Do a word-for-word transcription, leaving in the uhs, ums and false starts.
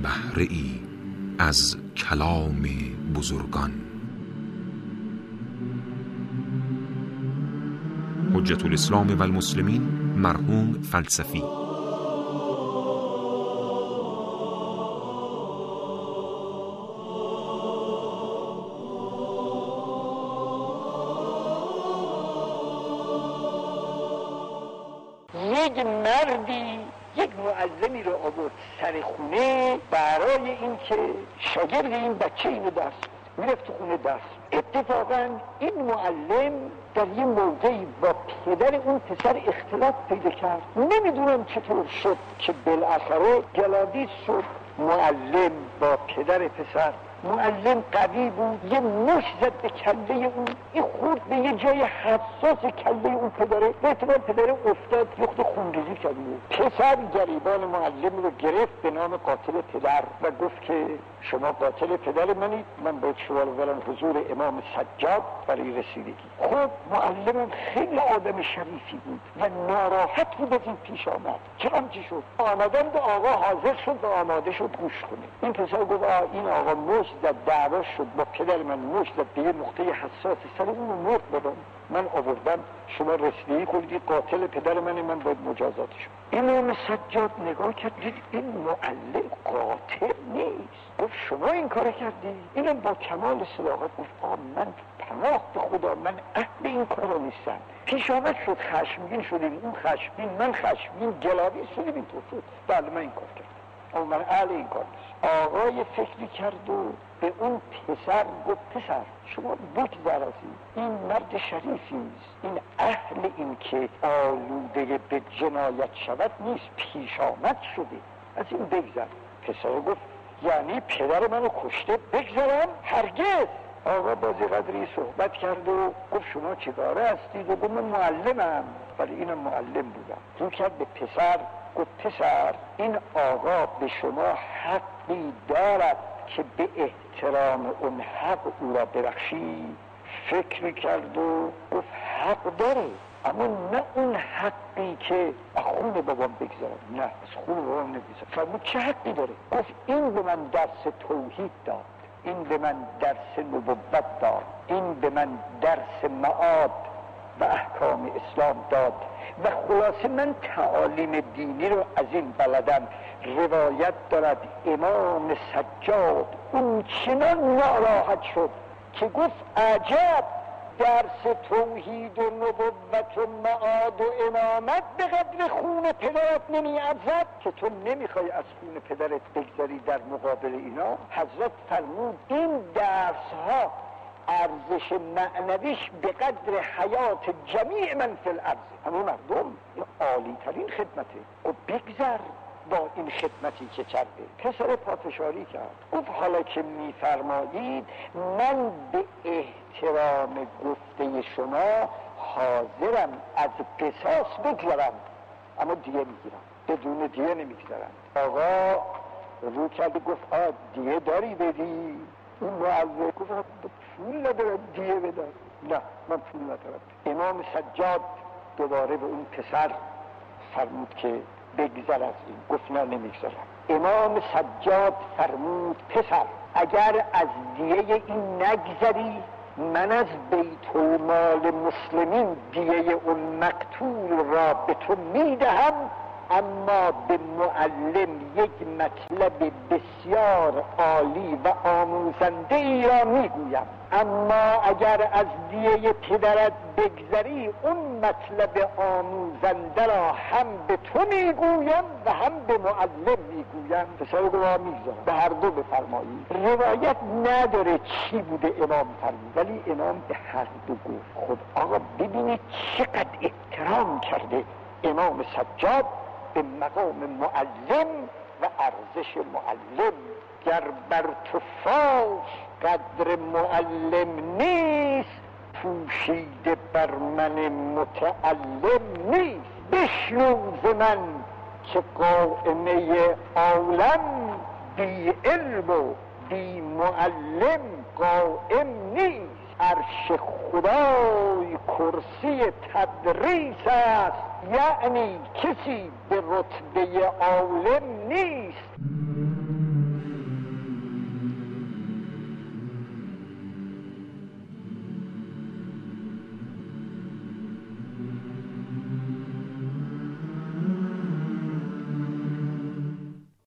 بهره ای از کلام بزرگان. حجت الاسلام و المسلمین مرحوم فلسفی. یک مردی یک معلمی رو آورد سر خونه برای اینکه شاگرد این بچه اینو درس میرفت تو خونه درس. اتفاقا این معلم در یه موقعی با پدر اون پسر اختلاف پیدا کرد. نمیدونم چطور شد که بالاخره گلادیس شد معلم با پدر پسر. معلم قوی بود، یه مش زد به کله اون، این خورد به یه جای حساس کله اون پدره، به احتمال پدره افتاد یخت خونریزی کرد. پسر گریبان معلم رو گرفت به نام قاتل پدر و گفت که شما قاتل پدر منید، من باید شما رو برم حضور امام سجاد برای رسیدگی. خب معلمم خیلی آدم شریفی بود و ناراحت بود از این پیش آمد. چرا چی شد؟ آمدن به آقا حاضر شد و آماده شد گوش کنه. این پسر گفت این آقا مش زد، دعوا شد با پدر من، مش زد به یه نقطه حساس سر اون رو مرد بدم. من آوردم شما رسیدگی کنید، قاتل پدر من، من باید مجازاتش. امام سجاد نگاه کرد دید این معلم قاتل نیست. گفت شما این کار کردی؟ اینم با کمال صداقت گفت آه من پناه به خدا من اهل این کارو نیستم. پیش آمد شد خشمگین شدیم، اون خشمگین من خشمگین گلاوی شدیم، اینطور شد. بله من این کار کردم اما من اهل این کار نیست. آقای فکری کرد و به اون پسر گفت پسر شما بگذر از این، این مرد شریفی است، این اهل این که آلوده به جنایت شود نیست، پیش آمد شده، از این بگذر. پسر گفت یعنی پدر منو کشته بگذرم؟ هرگز. آقا بازی قدری صحبت کرد و گفت شما چیکاره هستید؟ و گفت من معلمم. ولی اینم معلم بودم. رو کرد به پسر گفت پسر این آقا به شما حقی دارد که به احترام اون حق او را ببخشی؟ فکر کرد و گفت حق داره، اما نه اون حقی که خون بابام بگذارم، نه از خون بابام نمیگذارم. فرمود چه حقی داره؟ گفت این به من درس توحید داد، این به من درس نبوت داد، این به من درس معاد و احکام اسلام داد و خلاصه من تعالیم دینی رو از این بلدم. روایت دارد امام سجاد اون چنان ناراحت شد که گفت عجب درس توحید و نبوت و معاد و امامت به قدر خون پدرت نمی ارزد که تو نمیخوای از خون پدرت بگذاری در مقابل اینا. حضرت فرمود این درس ها ارزش معنویش به قدر حیات جمیع من فی الارض، همه مردم. این عالی ترین خدمته. و بگذر با این خدمتی که کرده. پسر پافشاری کرد گفت حالا که میفرمایید من به احترام گفته شما حاضرم از قصاص بگذرم، اما دیه میگیرم، بدون دیه نمیگذرم. آقا رو کرد گفت آه دیه داری بدی؟ اون معوض گفت پول ندارم دیه بدم. نه من پول ندارم. امام سجاد دوباره به اون پسر فرمود که بگذر از این. گفت نه نمیگذرم. امام سجاد فرمود پسر اگر از دیه این نگذری من از بیت المال مسلمین دیه اون مقتول را به تو میدهم، اما به معلم یک مطلب بسیار عالی و آموزنده ای را میگویم، اما اگر از دیه پدرت بگذری اون مطلب آموزنده را هم به تو میگویم و هم به معلم میگویم. پسر گواه میگذارم به هر دو بفرمایید. روایت نداره چی بوده امام فرمود، ولی امام به هر دو گفت. خب آقا ببینید چقدر احترام کرده امام سجاد به مقام معلم و ارزش معلم. گر بر تو فاش قدر معلم نیست، پوشیده بر من متعلم نیست. بشنو ز من که قائمه عالم بی علم و بی معلم قائم نیست. عرش خدای کرسی تدریس است، یعنی کسی به رتبه عالم نیست.